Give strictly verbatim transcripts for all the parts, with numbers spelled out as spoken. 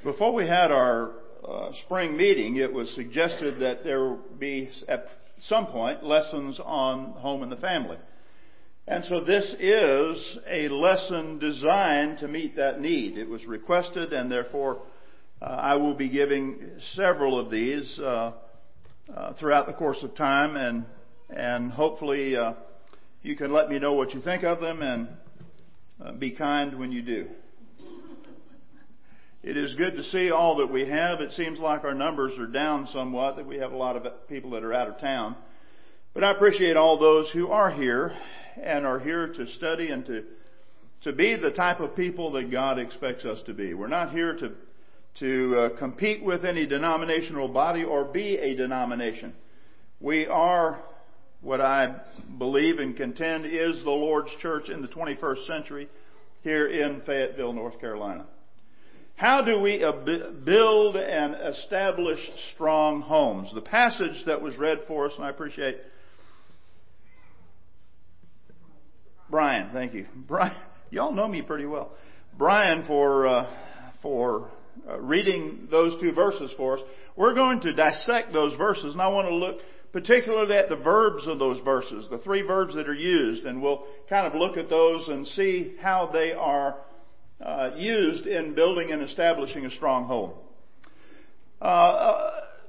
Before we had our uh, spring meeting, it was suggested that there would be, at some point, lessons on home and the family. And so this is a lesson designed to meet that need. It was requested, and therefore uh, I will be giving several of these uh, uh, throughout the course of time, and and hopefully uh, you can let me know what you think of them, and uh, be kind when you do. It is good to see all that we have. It seems like our numbers are down somewhat, that we have a lot of people that are out of town. But I appreciate all those who are here and are here to study and to to be the type of people that God expects us to be. We're not here to to uh, compete with any denominational body or be a denomination. We are what I believe and contend is the Lord's church in the twenty-first century here in Fayetteville, North Carolina. How do we build and establish strong homes? The passage that was read for us, and I appreciate Brian, thank you. Brian, y'all know me pretty well. Brian for uh, for uh, reading those two verses for us. We're going to dissect those verses, and I want to look particularly at the verbs of those verses, the three verbs that are used, and we'll kind of look at those and see how they are uh, used in building and establishing a strong home. Uh, uh,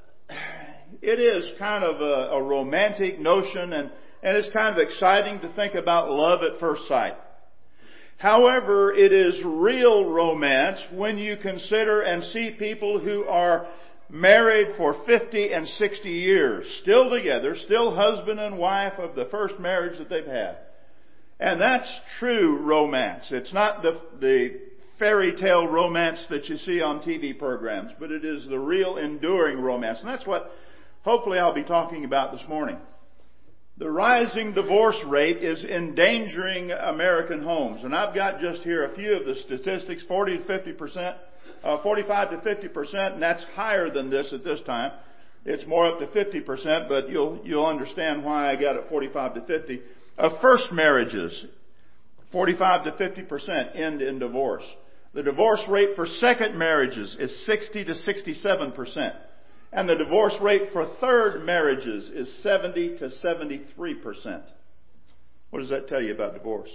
it is kind of a, a romantic notion, and And it's kind of exciting to think about love at first sight. However, it is real romance when you consider and see people who are married for fifty and sixty years, still together, still husband and wife of the first marriage that they've had. And that's true romance. It's not the, the fairy tale romance that you see on T V programs, but it is the real enduring romance. And that's what hopefully I'll be talking about this morning. The rising divorce rate is endangering American homes. And I've got just here a few of the statistics, forty to fifty percent, uh, forty-five to fifty percent, and that's higher than this at this time. It's more up to fifty percent, but you'll, you'll understand why I got it forty-five to fifty. Of first marriages, forty-five to fifty percent end in divorce. The divorce rate for second marriages is sixty to sixty-seven percent. And the divorce rate for third marriages is seventy to seventy-three percent. What does that tell you about divorce?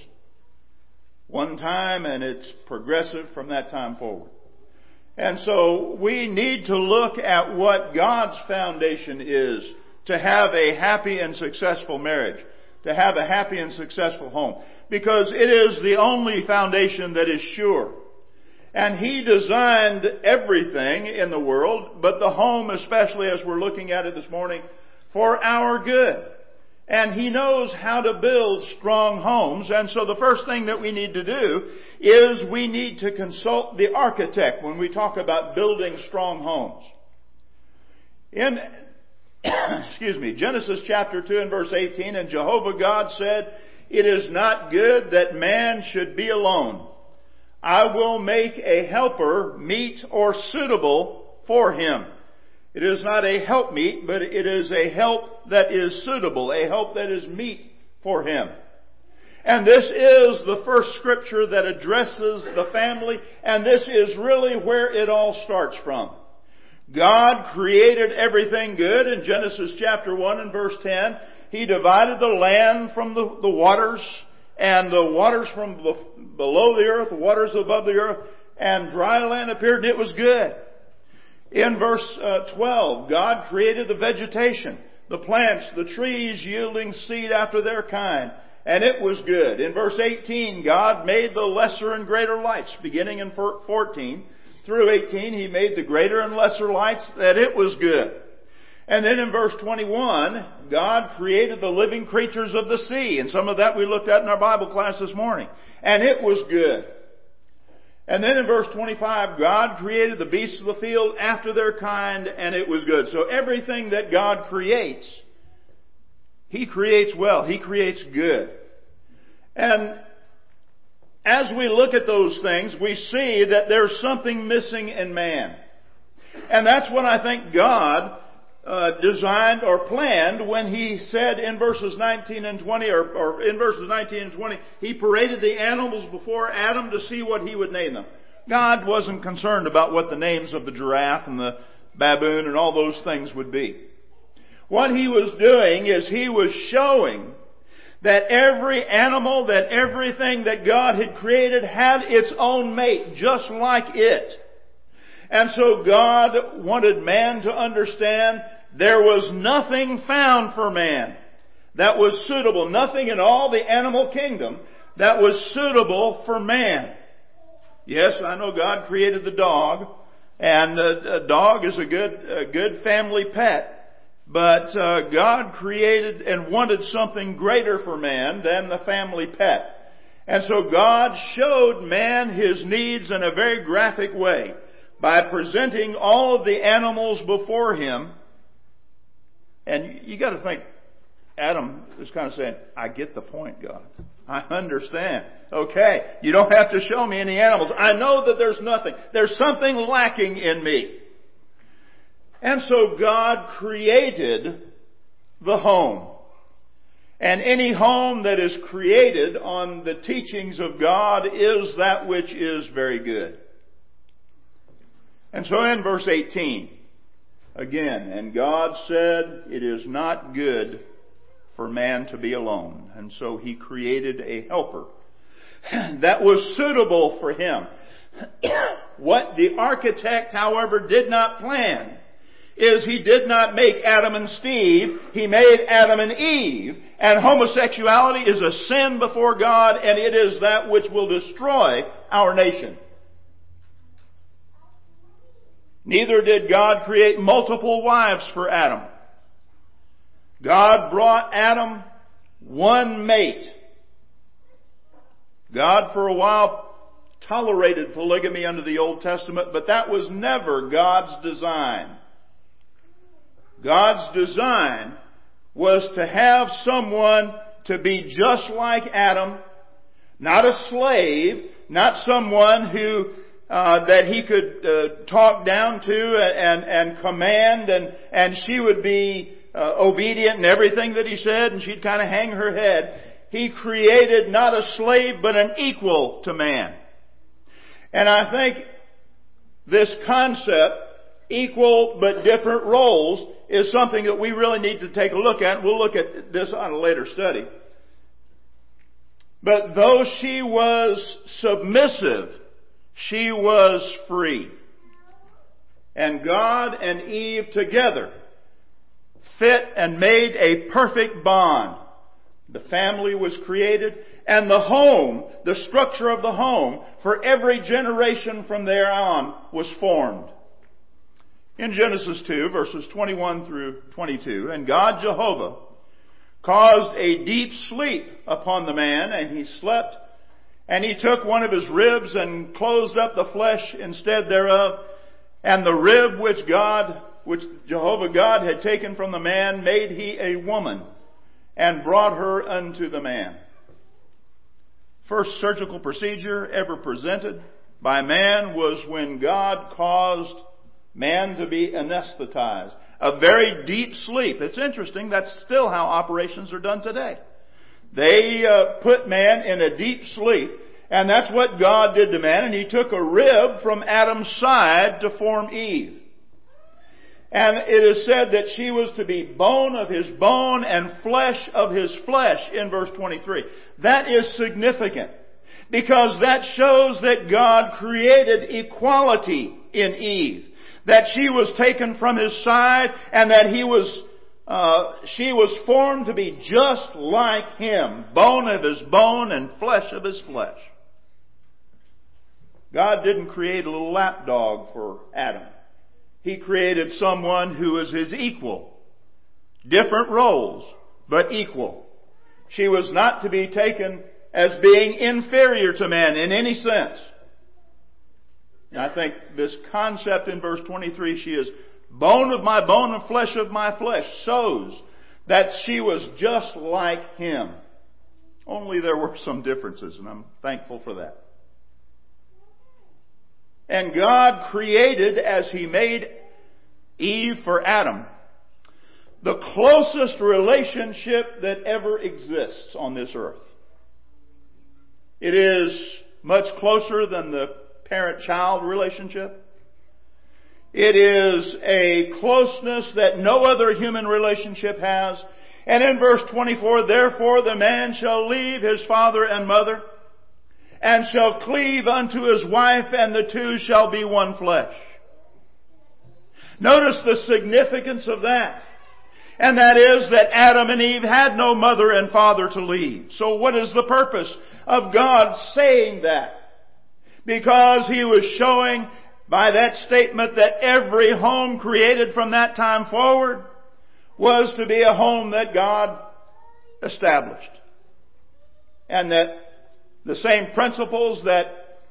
One time, and it's progressive from that time forward. And so we need to look at what God's foundation is to have a happy and successful marriage, to have a happy and successful home. Because it is the only foundation that is sure. And He designed everything in the world, but the home, especially as we're looking at it this morning, for our good. And He knows how to build strong homes. And so the first thing that we need to do is we need to consult the architect when we talk about building strong homes. In, excuse me, Genesis chapter two and verse eighteen, and Jehovah God said, "It is not good that man should be alone. I will make a helper meet or suitable for him." It is not a helpmeet, but it is a help that is suitable, a help that is meet for him. And this is the first scripture that addresses the family, and this is really where it all starts from. God created everything good in Genesis chapter one and verse ten. He divided the land from the, the waters, and the waters from below the earth, the waters above the earth, and dry land appeared, and it was good. In verse uh, twelve, God created the vegetation, the plants, the trees yielding seed after their kind, and it was good. In verse eighteen, God made the lesser and greater lights, beginning in fourteen through eighteen, He made the greater and lesser lights, that it was good. And then in verse twenty-one, God created the living creatures of the sea. And some of that we looked at in our Bible class this morning. And it was good. And then in verse twenty-five, God created the beasts of the field after their kind, and it was good. So everything that God creates, He creates well. He creates good. And as we look at those things, we see that there's something missing in man. And that's what I think God Uh, designed or planned when He said in verses nineteen and twenty, or, or in verses nineteen and twenty, He paraded the animals before Adam to see what he would name them. God wasn't concerned about what the names of the giraffe and the baboon and all those things would be. What He was doing is He was showing that every animal, that everything that God had created had its own mate, just like it. And so God wanted man to understand there was nothing found for man that was suitable, nothing in all the animal kingdom that was suitable for man. Yes, I know God created the dog, and a, a dog is a good, a good family pet. But uh, God created and wanted something greater for man than the family pet. And so God showed man his needs in a very graphic way by presenting all of the animals before him. And you got to think, Adam is kind of saying, I get the point, God. I understand. Okay, you don't have to show me any animals. I know that there's nothing. There's something lacking in me. And so God created the home. And any home that is created on the teachings of God is that which is very good. And so in verse eighteen, again, and God said, it is not good for man to be alone. And so He created a helper that was suitable for him. What the architect, however, did not plan is He did not make Adam and Steve, He made Adam and Eve. And homosexuality is a sin before God, and it is that which will destroy our nation. Neither did God create multiple wives for Adam. God brought Adam one mate. God for a while tolerated polygamy under the Old Testament, but that was never God's design. God's design was to have someone to be just like Adam, not a slave, not someone who uh, that he could uh, talk down to and and command, and and she would be uh, obedient in everything that he said, and she'd kind of hang her head. He created not a slave, but an equal to man. And I think this concept, equal but different roles, is something that we really need to take a look at. We'll look at this on a later study. But though she was submissive, she was free. And God and Eve together fit and made a perfect bond. The family was created, and the home, the structure of the home, for every generation from there on was formed. In Genesis two, verses twenty-one through twenty-two, and God Jehovah caused a deep sleep upon the man, and he slept, and he took one of his ribs and closed up the flesh instead thereof, and the rib which God, which Jehovah God had taken from the man, made he a woman, and brought her unto the man. First surgical procedure ever presented by man was when God caused man to be anesthetized. A very deep sleep. It's interesting, that's still how operations are done today. They uh, put man in a deep sleep, and that's what God did to man, and He took a rib from Adam's side to form Eve. And it is said that she was to be bone of his bone and flesh of his flesh in verse twenty-three. That is significant, because that shows that God created equality in Eve. That she was taken from his side, and that he was, uh, she was formed to be just like him, bone of his bone and flesh of his flesh. God didn't create a little lapdog for Adam. He created someone who was his equal. Different roles, but equal. She was not to be taken as being inferior to man in any sense. And I think this concept in verse twenty-three, she is bone of my bone and flesh of my flesh, shows that she was just like him. Only there were some differences, and I'm thankful for that. And God created, as He made Eve for Adam, the closest relationship that ever exists on this earth. It is much closer than the parent-child relationship. It is a closeness that no other human relationship has. And in verse twenty-four, therefore the man shall leave his father and mother, and shall cleave unto his wife, and the two shall be one flesh. Notice the significance of that. And that is that Adam and Eve had no mother and father to leave. So what is the purpose of God saying that? Because He was showing by that statement that every home created from that time forward was to be a home that God established. And that the same principles that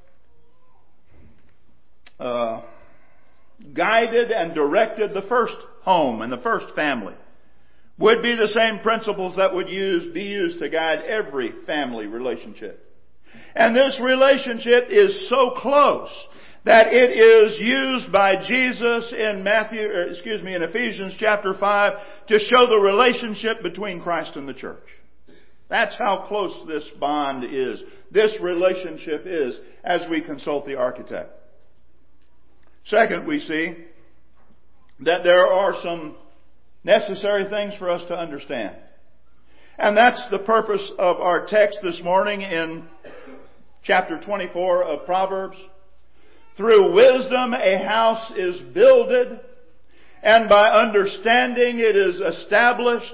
uh, guided and directed the first home and the first family would be the same principles that would use, be used to guide every family relationship. And this relationship is so close that it is used by Jesus in Matthew, or excuse me, in Ephesians chapter five to show the relationship between Christ and the church. That's how close this bond is, this relationship is, as we consult the architect. Second, we see that there are some necessary things for us to understand. And that's the purpose of our text this morning in chapter twenty-four of Proverbs. Through wisdom a house is builded, and by understanding it is established,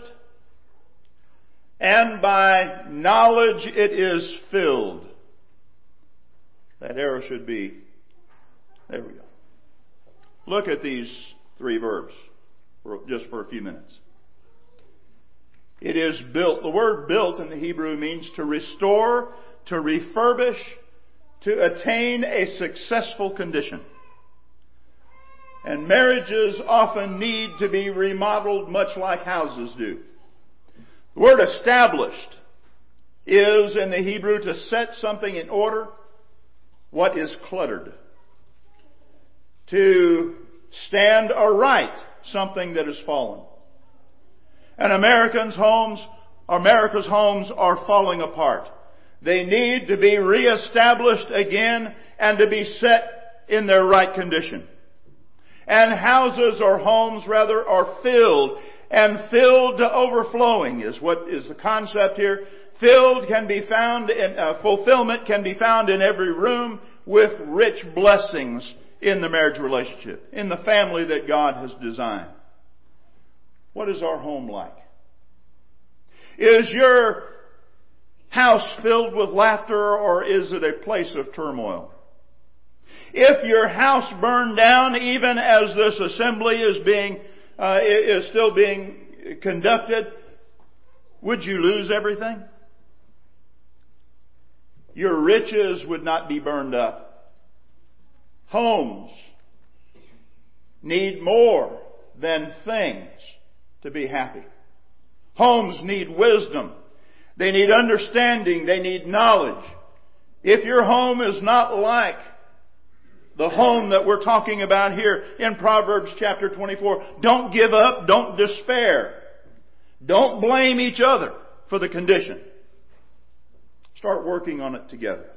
and by knowledge it is filled. That arrow should be, there we go. Look at these three verbs for, just for a few minutes. It is built. The word built in the Hebrew means to restore, to refurbish, to attain a successful condition. And marriages often need to be remodeled much like houses do. The word established is in the Hebrew to set something in order, what is cluttered. To stand aright something that has fallen. And Americans' homes, America's homes are falling apart. They need to be reestablished again and to be set in their right condition. And houses or homes rather are filled, and filled to overflowing is what is the concept here. Filled can be found in, uh, fulfillment can be found in every room with rich blessings in the marriage relationship, in the family that God has designed. What is our home like? Is your house filled with laughter, or is it a place of turmoil? If your house burned down, even as this assembly is being uh, is still being conducted, would you lose everything? Your riches would not be burned up. Homes need more than things to be happy. Homes need wisdom. They need understanding. They need knowledge. If your home is not like the home that we're talking about here in Proverbs chapter twenty-four, don't give up. Don't despair. Don't blame each other for the condition. Start working on it together.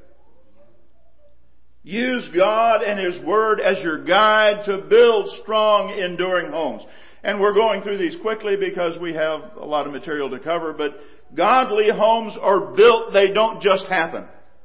Use God and His Word as your guide to build strong, enduring homes. And we're going through these quickly because we have a lot of material to cover, but godly homes are built. They don't just happen.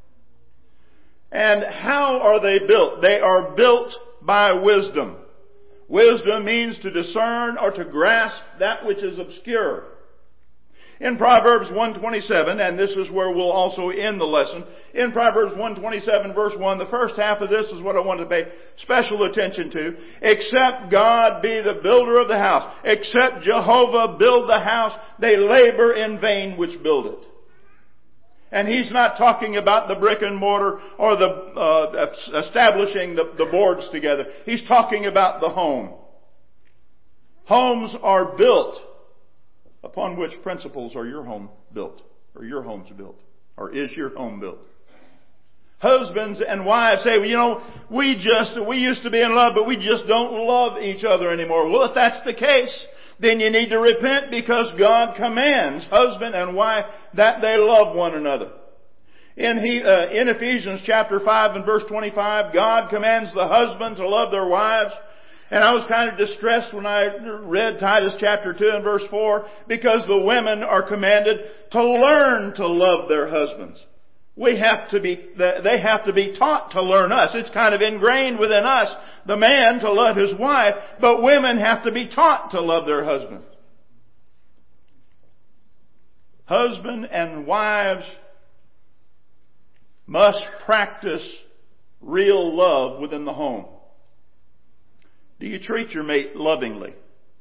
And how are they built? They are built by wisdom. Wisdom means to discern or to grasp that which is obscure. In Proverbs one twenty-seven, and this is where we'll also end the lesson, in Proverbs one twenty-seven verse one, the first half of this is what I want to pay special attention to. Except God be the builder of the house, except Jehovah build the house, they labor in vain which build it. And He's not talking about the brick and mortar or the uh, establishing the, the boards together. He's talking about the home. Homes are built. Upon which principles are your home built? Or your homes built? Or is your home built? Husbands and wives say, well, you know, we just, we used to be in love, but we just don't love each other anymore. Well, if that's the case, then you need to repent, because God commands husband and wife that they love one another. In, he, uh, in Ephesians chapter five and verse twenty-five, God commands the husband to love their wives. And I was kind of distressed when I read Titus chapter two and verse four, because the women are commanded to learn to love their husbands. We have to be, they have to be taught to learn us. It's kind of ingrained within us, the man to love his wife, but women have to be taught to love their husbands. Husband and wives must practice real love within the home. Do you treat your mate lovingly?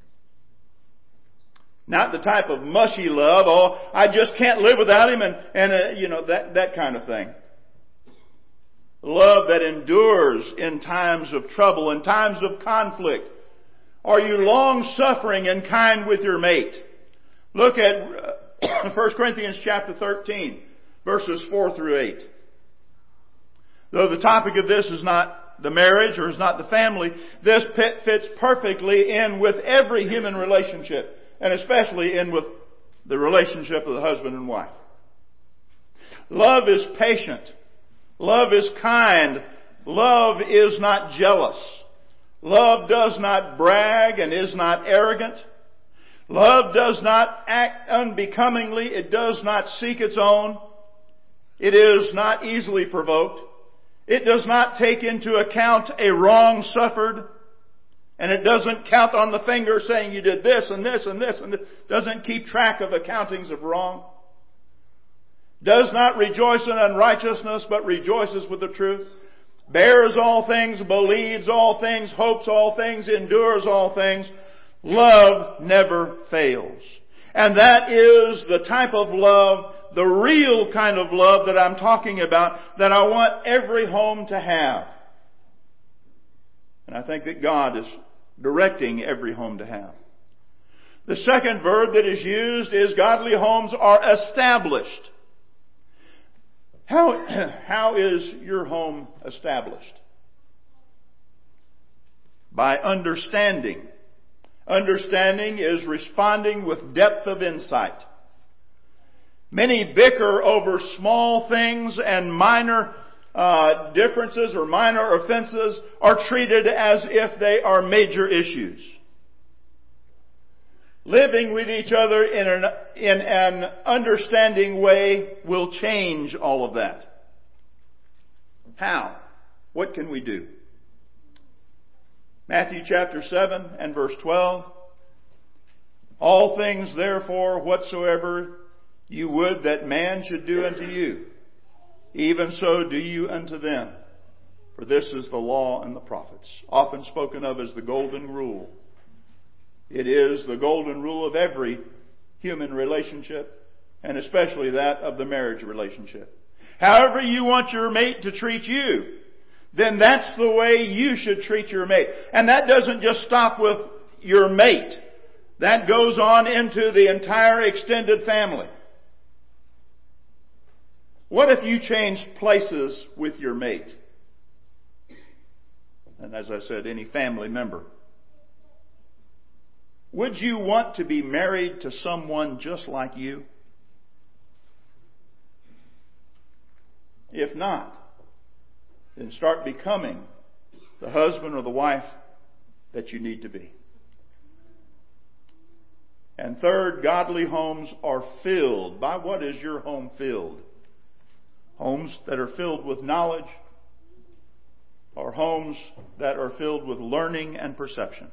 Not the type of mushy love, oh, I just can't live without him, and, and uh, you know, that, that kind of thing. Love that endures in times of trouble, in times of conflict. Are you long-suffering and kind with your mate? Look at uh, First Corinthians chapter thirteen, verses four through eight. Though the topic of this is not the marriage or is not the family, this fits perfectly in with every human relationship, and especially in with the relationship of the husband and wife. Love is patient. Love is kind. Love is not jealous. Love does not brag and is not arrogant. Love does not act unbecomingly. It does not seek its own. It is not easily provoked. It does not take into account a wrong suffered. And it doesn't count on the finger saying you did this and this and this and this. Doesn't keep track of accountings of wrong. Does not rejoice in unrighteousness, but rejoices with the truth. Bears all things, believes all things, hopes all things, endures all things. Love never fails. And that is the type of love, the real kind of love that I'm talking about, that I want every home to have. And I think that God is directing every home to have. The second verb that is used is godly homes are established. How, how is your home established? By understanding. Understanding is responding with depth of insight. Many bicker over small things, and minor uh, differences or minor offenses are treated as if they are major issues. Living with each other in an, in an understanding way will change all of that. How? What can we do? Matthew chapter seven and verse twelve. All things therefore whatsoever you would that man should do unto you, even so do you unto them. For this is the law and the prophets, often spoken of as the golden rule. It is the golden rule of every human relationship, and especially that of the marriage relationship. However you want your mate to treat you, then that's the way you should treat your mate. And that doesn't just stop with your mate. That goes on into the entire extended family. What if you changed places with your mate? And as I said, any family member. Would you want to be married to someone just like you? If not, then start becoming the husband or the wife that you need to be. And third, godly homes are filled. By what is your home filled? Homes that are filled with knowledge, or homes that are filled with learning and perception.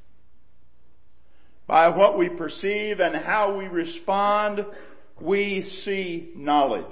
By what we perceive and how we respond, we see knowledge.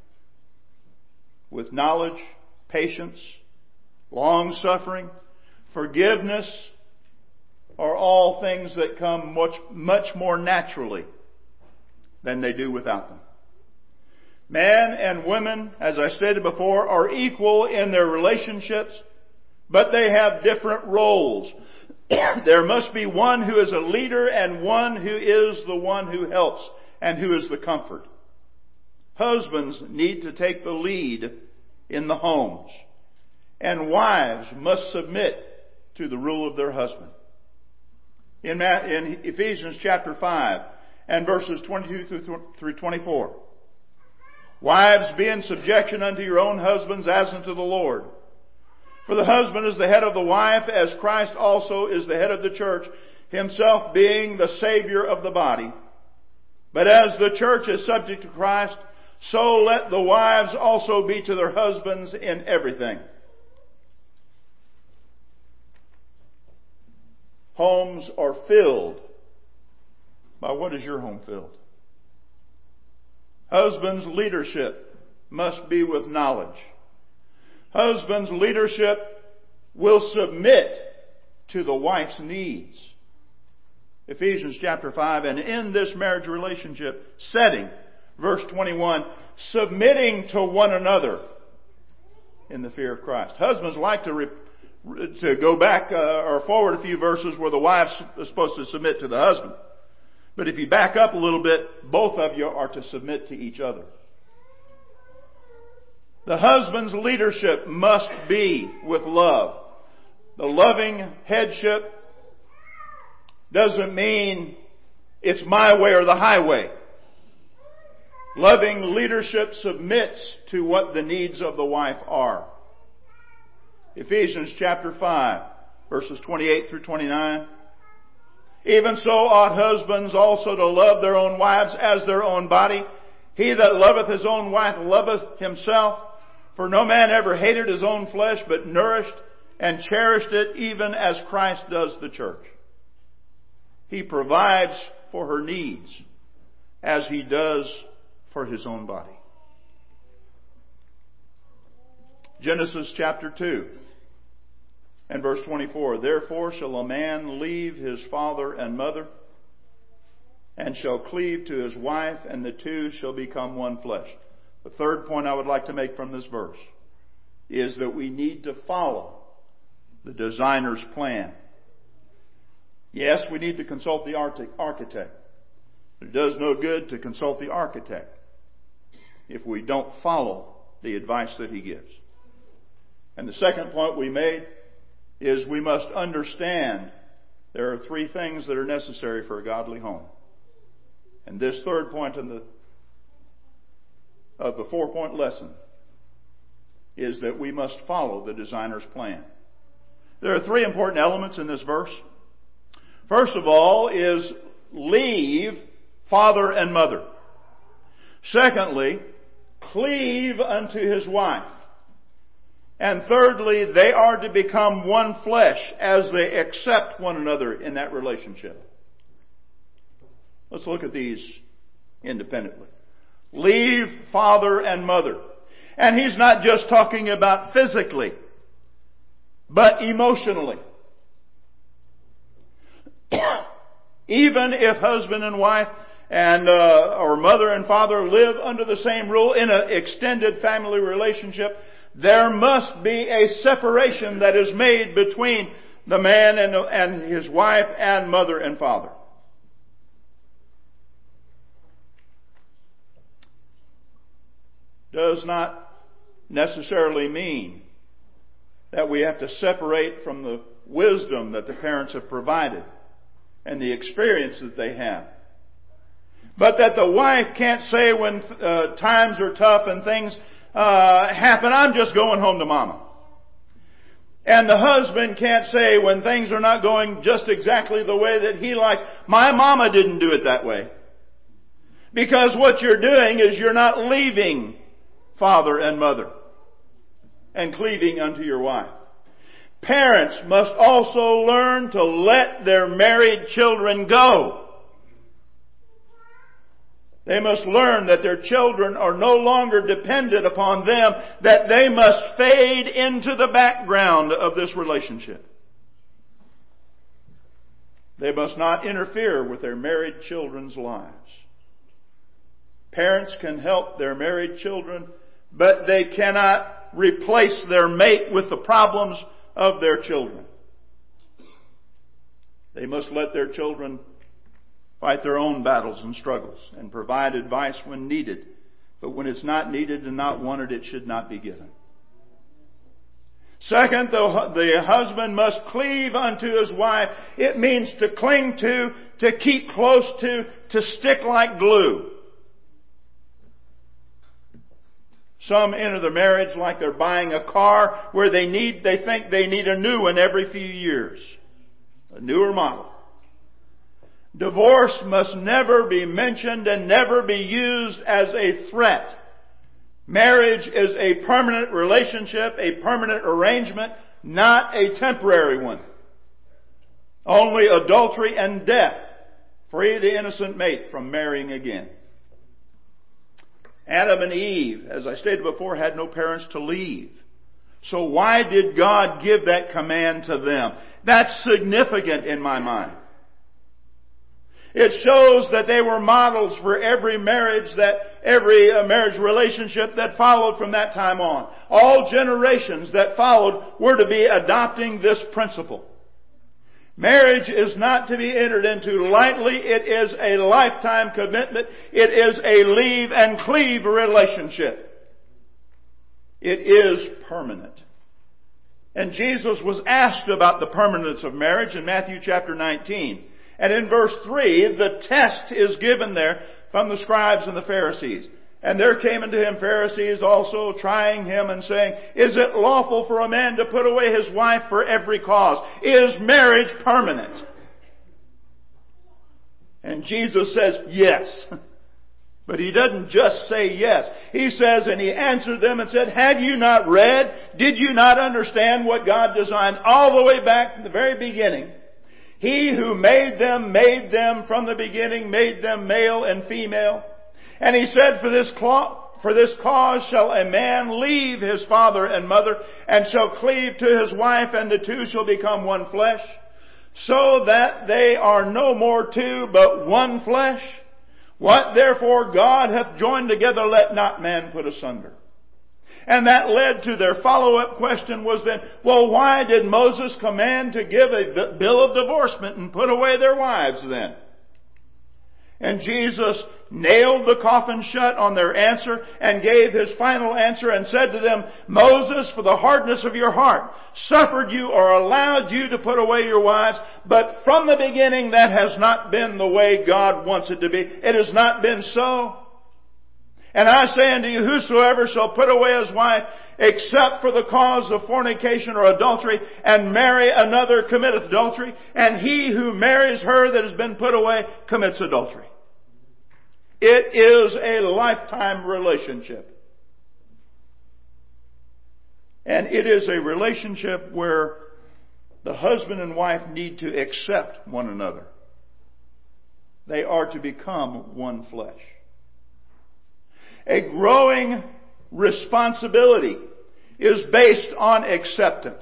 With knowledge, patience, long-suffering, forgiveness are all things that come much, much more naturally than they do without them. Men and women, as I stated before, are equal in their relationships, but they have different roles. There must be one who is a leader and one who is the one who helps and who is the comfort. Husbands need to take the lead in the homes, and wives must submit to the rule of their husband. In Ephesians chapter five and verses twenty-two through twenty-four, Wives, be in subjection unto your own husbands as unto the Lord. For the husband is the head of the wife, as Christ also is the head of the church, himself being the Savior of the body. But as the church is subject to Christ, so let the wives also be to their husbands in everything. Homes are filled by what is your home filled? Husbands' leadership must be with knowledge. Husbands' leadership will submit to the wife's needs. Ephesians chapter five, and in this marriage relationship setting, verse twenty-one, submitting to one another in the fear of Christ. Husbands like to re- to go back uh, or forward a few verses where the wife's supposed to submit to the husband. But if you back up a little bit, both of you are to submit to each other. The husband's leadership must be with love. The loving headship doesn't mean it's my way or the highway. Loving leadership submits to what the needs of the wife are. Ephesians chapter five, verses twenty-eight through twenty-nine. Even so ought husbands also to love their own wives as their own body. He that loveth his own wife loveth himself. For no man ever hated his own flesh, but nourished and cherished it, even as Christ does the church. He provides for her needs as he does for his own body. Genesis chapter two and verse twenty-four. Therefore shall a man leave his father and mother, and shall cleave to his wife, and the two shall become one flesh. The third point I would like to make from this verse is that we need to follow the designer's plan. Yes, we need to consult the architect. It does no good to consult the architect if we don't follow the advice that he gives. And the second point we made is we must understand there are three things that are necessary for a godly home. And this third point in the of the four-point lesson is that we must follow the designer's plan. There are three important elements in this verse. First of all is leave father and mother. Secondly, cleave unto his wife. And thirdly, they are to become one flesh as they accept one another in that relationship. Let's look at these independently. Leave father and mother. And he's not just talking about physically, but emotionally. Even if husband and wife and uh, or mother and father live under the same rule in an extended family relationship, there must be a separation that is made between the man and, and his wife and mother and father. Does not necessarily mean that we have to separate from the wisdom that the parents have provided and the experience that they have. But that the wife can't say when uh, times are tough and things uh, happen, I'm just going home to mama. And the husband can't say when things are not going just exactly the way that he likes, my mama didn't do it that way. Because what you're doing is you're not leaving father and mother and cleaving unto your wife. Parents must also learn to let their married children go. They must learn that their children are no longer dependent upon them, that they must fade into the background of this relationship. They must not interfere with their married children's lives. Parents can help their married children, but they cannot replace their mate with the problems of their children. They must let their children fight their own battles and struggles and provide advice when needed. But when it's not needed and not wanted, it should not be given. Second, the, the husband must cleave unto his wife. It means to cling to, to keep close to, to stick like glue. Some enter the marriage like they're buying a car where they need, they think they need a new one every few years. A newer model. Divorce must never be mentioned and never be used as a threat. Marriage is a permanent relationship, a permanent arrangement, not a temporary one. Only adultery and death free the innocent mate from marrying again. Adam and Eve, as I stated before, had no parents to leave. So why did God give that command to them? That's significant in my mind. It shows that they were models for every marriage that, every uh, marriage relationship that followed from that time on. All generations that followed were to be adopting this principle. Marriage is not to be entered into lightly. It is a lifetime commitment. It is a leave and cleave relationship. It is permanent. And Jesus was asked about the permanence of marriage in Matthew chapter nineteen. And in verse three, the test is given there from the scribes and the Pharisees. And there came unto him Pharisees also, trying him and saying, is it lawful for a man to put away his wife for every cause? Is marriage permanent? And Jesus says, yes. But he doesn't just say yes. He says, and he answered them and said, have you not read? Did you not understand what God designed all the way back to the very beginning? He who made them, made them from the beginning, made them male and female. And he said, for this for this cause shall a man leave his father and mother, and shall cleave to his wife, and the two shall become one flesh, so that they are no more two, but one flesh. What therefore God hath joined together, let not man put asunder. And that led to their follow-up question was then, well, why did Moses command to give a bill of divorcement and put away their wives then? And Jesus nailed the coffin shut on their answer and gave his final answer and said to them, Moses, for the hardness of your heart, suffered you or allowed you to put away your wives, but from the beginning that has not been the way God wants it to be. It has not been so. And I say unto you, whosoever shall put away his wife, except for the cause of fornication or adultery, and marry another, committeth adultery. And he who marries her that has been put away commits adultery. It is a lifetime relationship. And it is a relationship where the husband and wife need to accept one another. They are to become one flesh. A growing responsibility is based on acceptance.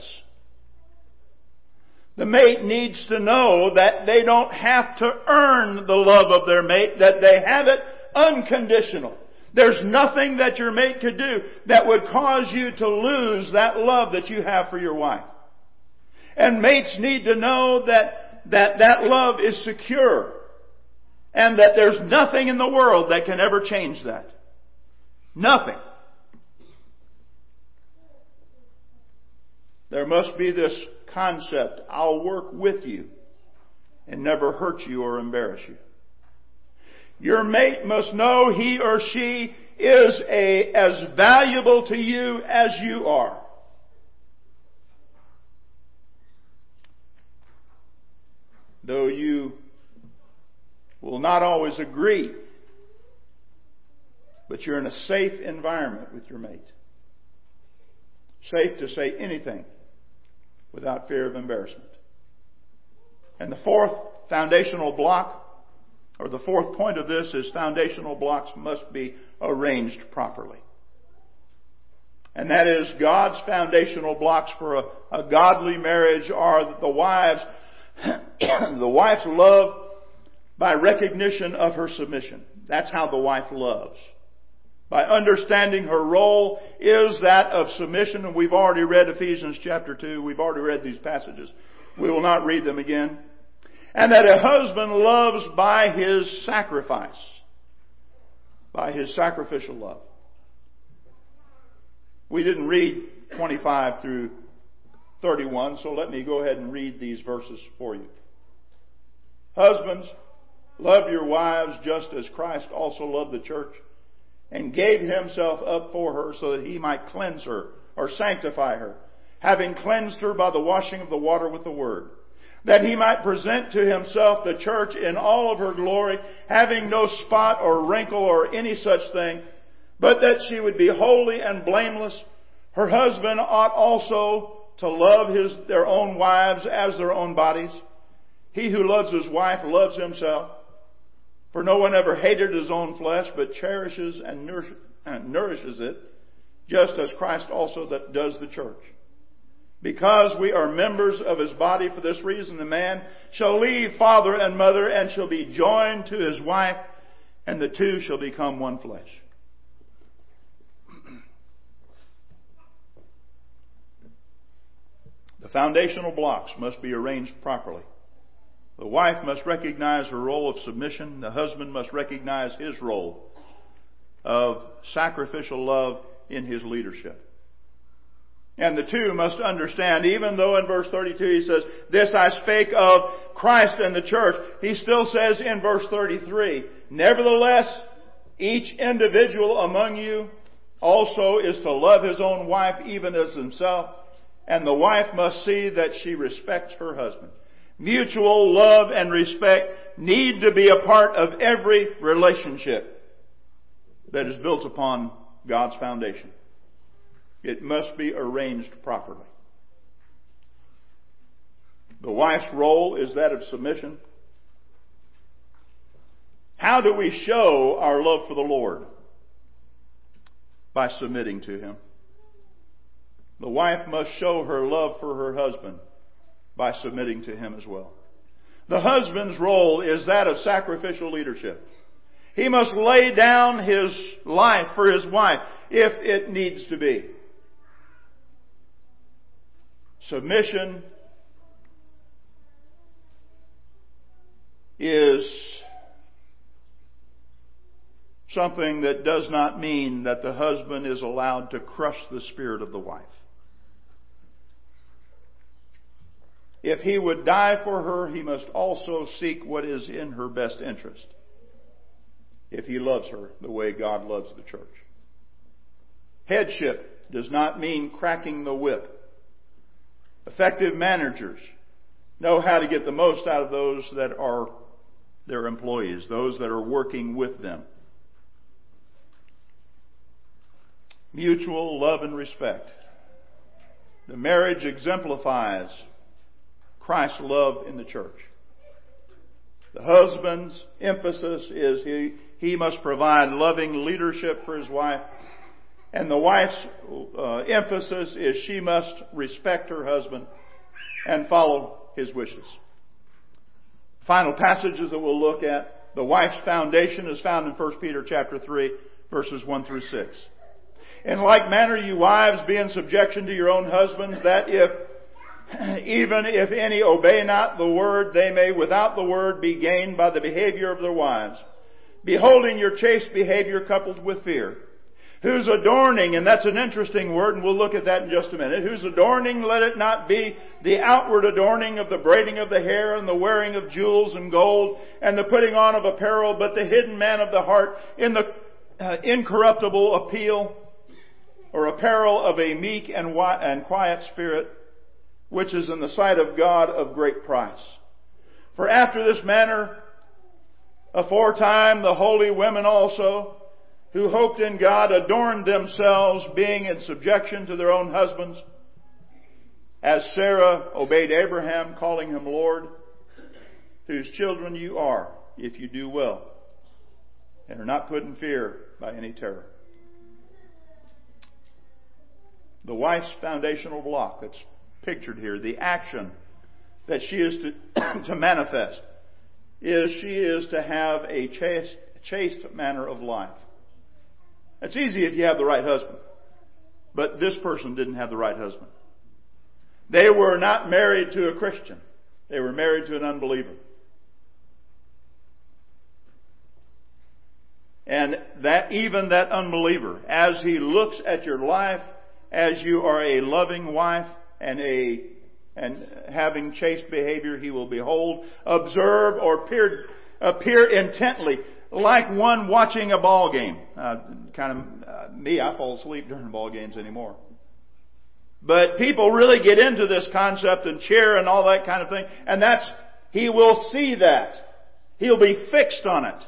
The mate needs to know that they don't have to earn the love of their mate, that they have it unconditional. There's nothing that your mate could do that would cause you to lose that love that you have for your wife. And mates need to know that that, that love is secure and that there's nothing in the world that can ever change that. Nothing. There must be this concept, I'll work with you and never hurt you or embarrass you. Your mate must know he or she is a, as valuable to you as you are. Though you will not always agree, but you're in a safe environment with your mate. Safe to say anything without fear of embarrassment. And the fourth foundational block, or the fourth point of this, is foundational blocks must be arranged properly. And that is God's foundational blocks for a, a godly marriage are that the wives, the wife's love by recognition of her submission. That's how the wife loves. By understanding her role is that of submission. And we've already read Ephesians chapter two. We've already read these passages. We will not read them again. And that a husband loves by his sacrifice. By his sacrificial love. We didn't read twenty-five through thirty-one, so let me go ahead and read these verses for you. Husbands, love your wives just as Christ also loved the church and gave himself up for her so that he might cleanse her or sanctify her, having cleansed her by the washing of the water with the word, that he might present to himself the church in all of her glory, having no spot or wrinkle or any such thing, but that she would be holy and blameless. Her husband ought also to love his, their own wives as their own bodies. He who loves his wife loves himself. For no one ever hated his own flesh, but cherishes and nourishes it, just as Christ also that does the church. Because we are members of his body, for this reason the man shall leave father and mother and shall be joined to his wife, and the two shall become one flesh. The foundational blocks must be arranged properly. The wife must recognize her role of submission. The husband must recognize his role of sacrificial love in his leadership. And the two must understand, even though in verse thirty-two he says, "This I spake of Christ and the church," he still says in verse thirty-three, "Nevertheless, each individual among you also is to love his own wife even as himself, and the wife must see that she respects her husband." Mutual love and respect need to be a part of every relationship that is built upon God's foundation. It must be arranged properly. The wife's role is that of submission. How do we show our love for the Lord? By submitting to Him. The wife must show her love for her husband by submitting to him as well. The husband's role is that of sacrificial leadership. He must lay down his life for his wife if it needs to be. Submission is something that does not mean that the husband is allowed to crush the spirit of the wife. If he would die for her, he must also seek what is in her best interest, if he loves her the way God loves the church. Headship does not mean cracking the whip. Effective managers know how to get the most out of those that are their employees, those that are working with them. Mutual love and respect. The marriage exemplifies Christ's love in the church. The husband's emphasis is he, he must provide loving leadership for his wife. And the wife's uh, emphasis is she must respect her husband and follow his wishes. Final passages that we'll look at. The wife's foundation is found in First Peter chapter three, verses one through six. In like manner, you wives, be in subjection to your own husbands, that if even if any obey not the word, they may without the word be gained by the behavior of their wives, beholding your chaste behavior coupled with fear. Whose adorning, and that's an interesting word, and we'll look at that in just a minute. Whose adorning, let it not be the outward adorning of the braiding of the hair and the wearing of jewels and gold and the putting on of apparel, but the hidden man of the heart in the uh, incorruptible appeal or apparel of a meek and, wi- and quiet spirit, which is in the sight of God of great price. For after this manner, aforetime the holy women also, who hoped in God, adorned themselves, being in subjection to their own husbands, as Sarah obeyed Abraham, calling him Lord, whose children you are, if you do well, and are not put in fear by any terror. The wife's foundational block that's pictured here, the action that she is to, to manifest, is she is to have a chaste, chaste manner of life. It's easy if you have the right husband. But this person didn't have the right husband. They were not married to a Christian. They were married to an unbeliever. And that even that unbeliever, as he looks at your life, as you are a loving wife and a and having chaste behavior, he will behold, observe, or appear, appear intently. like one watching a ball game. Uh, kind of uh, me, I fall asleep during ball games anymore. But people really get into this concept and cheer and all that kind of thing. And that's, he will see that. He'll be fixed on it.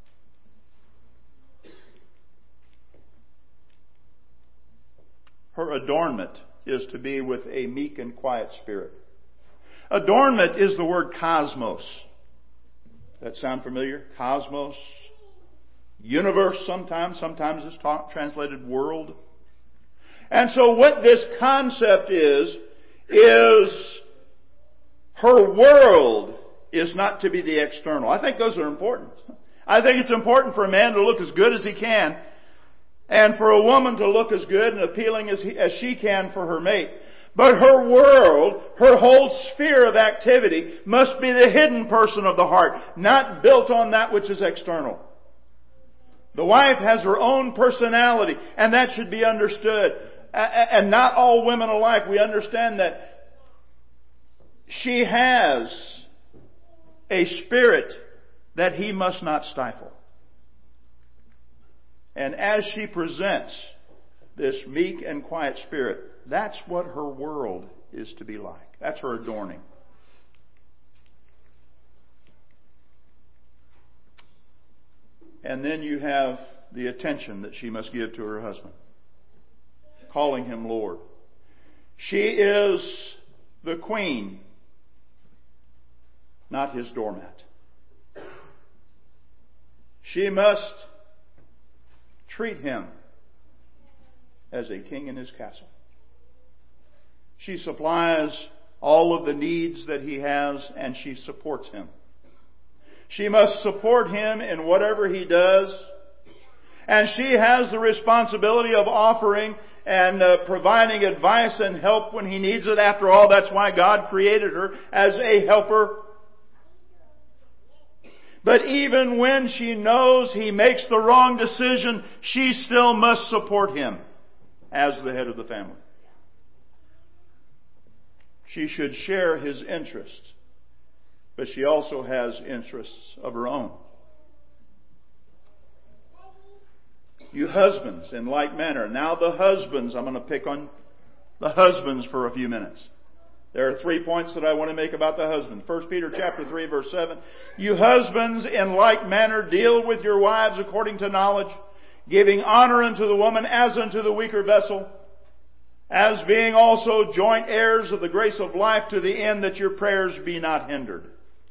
Her adornment is to be with a meek and quiet spirit. Adornment is the word cosmos. That sound familiar? Cosmos. Universe sometimes. Sometimes it's taught, translated world. And so what this concept is, is her world is not to be the external. I think those are important. I think it's important for a man to look as good as he can, and for a woman to look as good and appealing as, he, as she can for her mate. But her world, her whole sphere of activity must be the hidden person of the heart, not built on that which is external. The wife has her own personality, and that should be understood. And not all women alike. We understand that she has a spirit that he must not stifle. And as she presents this meek and quiet spirit, that's what her world is to be like. That's her adorning. And then you have the attention that she must give to her husband, calling him Lord. She is the queen, not his doormat. She must treat him as a king in his castle. She supplies all of the needs that he has, and she supports him. She must support him in whatever he does. And she has the responsibility of offering and uh, providing advice and help when he needs it. After all, that's why God created her as a helper. But even when she knows he makes the wrong decision, she still must support him as the head of the family. She should share his interests, but she also has interests of her own. You husbands, in like manner. Now the husbands, I'm going to pick on the husbands for a few minutes. There are three points that I want to make about the husband. First Peter chapter three, verse seven. You husbands, in like manner, deal with your wives according to knowledge, giving honor unto the woman as unto the weaker vessel, as being also joint heirs of the grace of life, to the end that your prayers be not hindered.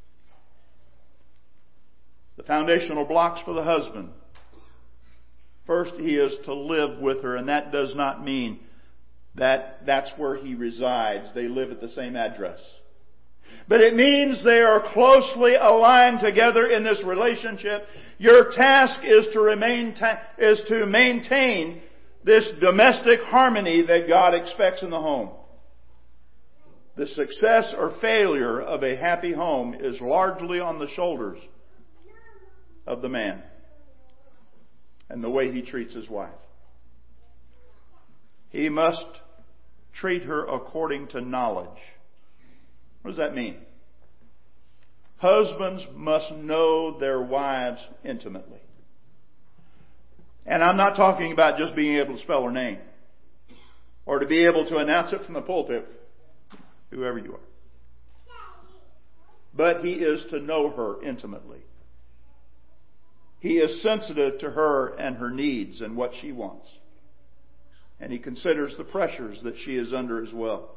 The foundational blocks for the husband. First, he is to live with her, and that does not mean that that's where he resides. They live at the same address. But it means they are closely aligned together in this relationship. Your task is to remain, is to maintain this domestic harmony that God expects in the home. The success or failure of a happy home is largely on the shoulders of the man and the way he treats his wife. He must treat her according to knowledge. What does that mean? Husbands must know their wives intimately. And I'm not talking about just being able to spell her name or to be able to announce it from the pulpit, whoever you are. But he is to know her intimately. He is sensitive to her and her needs and what she wants. And he considers the pressures that she is under as well.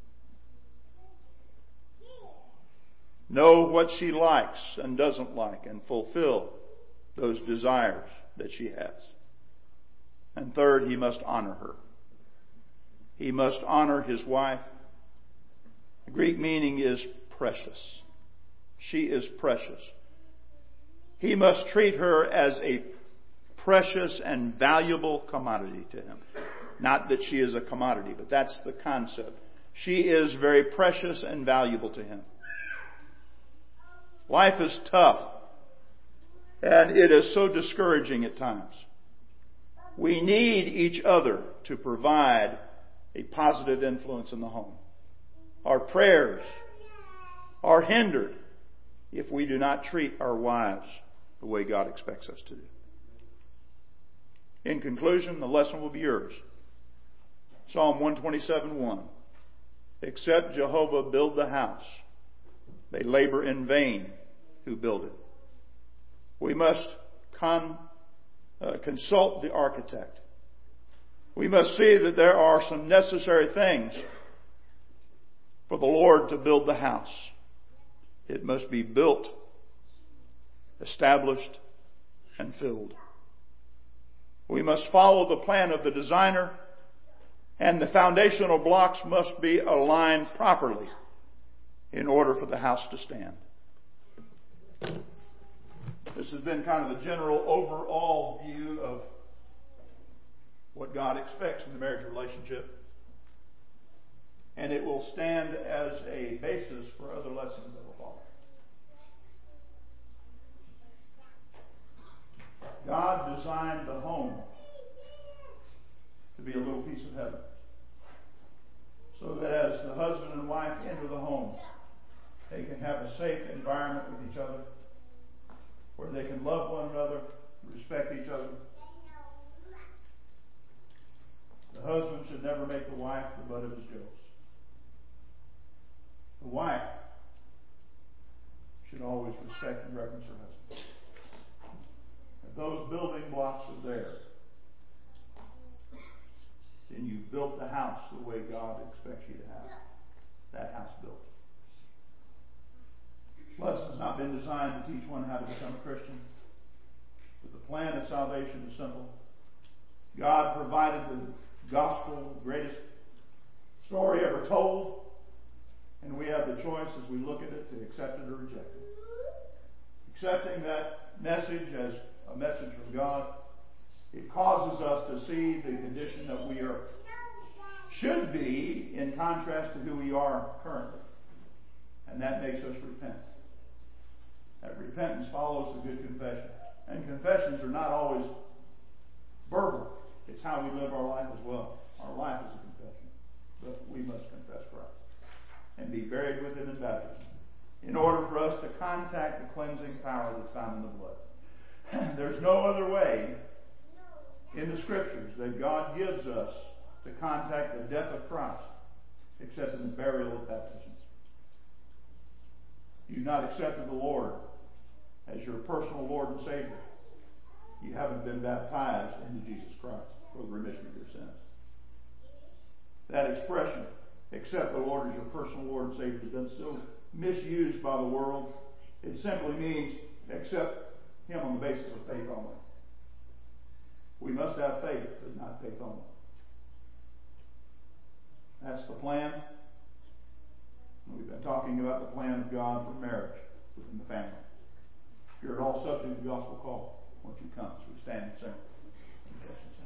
Know what she likes and doesn't like and fulfill those desires that she has. And third, he must honor her. He must honor his wife. The Greek meaning is precious. She is precious. He must treat her as a precious and valuable commodity to him. Not that she is a commodity, but that's the concept. She is very precious and valuable to him. Life is tough, and it is so discouraging at times. We need each other to provide a positive influence in the home. Our prayers are hindered if we do not treat our wives the way God expects us to do. In conclusion, the lesson will be yours. Psalm one twenty-seven one. Except Jehovah build the house, they labor in vain who build it. We must con, uh, consult the architect. We must see that there are some necessary things for the Lord to build the house. It must be built, established, and filled. We must follow the plan of the designer, and the foundational blocks must be aligned properly in order for the house to stand. This has been kind of the general overall view of what God expects in the marriage relationship. And it will stand as a basis for other lessons that will follow. God designed the home to be a little piece of heaven. So that as the husband and wife enter the home, they can have a safe environment with each other, where they can love one another, respect each other. The husband should never make the wife the butt of his jokes. The wife should always respect and reverence her husband. If those building blocks are there, then you've built the house the way God expects you to have that house built. This lesson has not been designed to teach one how to become a Christian, but the plan of salvation is simple. God provided the gospel, the greatest story ever told, and we have the choice as we look at it to accept it or reject it. Accepting that message as a message from God, it causes us to see the condition that we are should be in contrast to who we are currently. And that makes us repent. That repentance follows the good confession. And confessions are not always verbal. It's how we live our life as well. Our life is a confession. But we must confess Christ and be buried with Him in baptism in order for us to contact the cleansing power that's found in the blood. There's no other way in the Scriptures that God gives us to contact the death of Christ except in the burial of baptism. You've not accepted the Lord as your personal Lord and Savior. You haven't been baptized into Jesus Christ for the remission of your sins. That expression, accept the Lord as your personal Lord and Savior, has been so misused by the world. It simply means accept Him on the basis of faith only. We must have faith, but not faith only. That's the plan. We've been talking about the plan of God for marriage within the family. If you're at all subject to the gospel call, won't you come as we stand and sing?